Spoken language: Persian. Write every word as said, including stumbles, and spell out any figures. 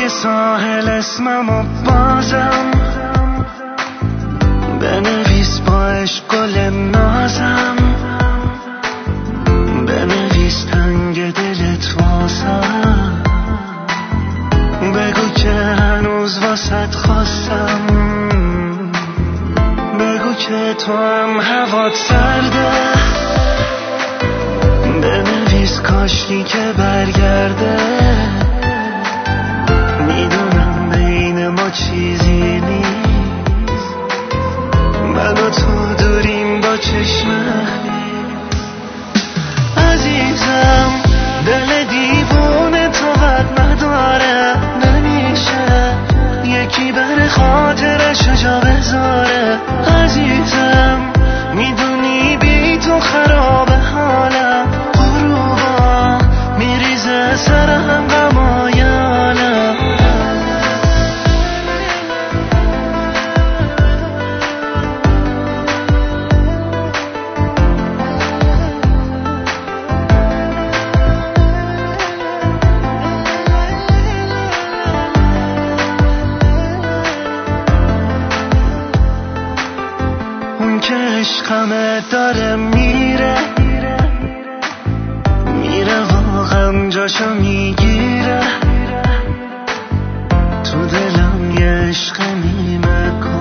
روی ساحل اسممو بازم بنویس با عشق گل نازم، بنویس تنگ دلت واسم، بگو که هنوز واسط خواستم، بگو که تو هم هوات سرده، بنویس کاشکی که برگرده، میدونم بین ما چیزی نیست، من و تو دوریم با چشمه عزیزم، دل دیوونه تو قد نداره، نمیشه یکی بر خاطرش جا بذاره عزیزم، میدونی بی تو خراب حالم، غروبا میریزه سرم غمای عالم. اون که عشقمه داره میره میره واقعا جاشو میگیره، تو دلم یه عشق نیمه کن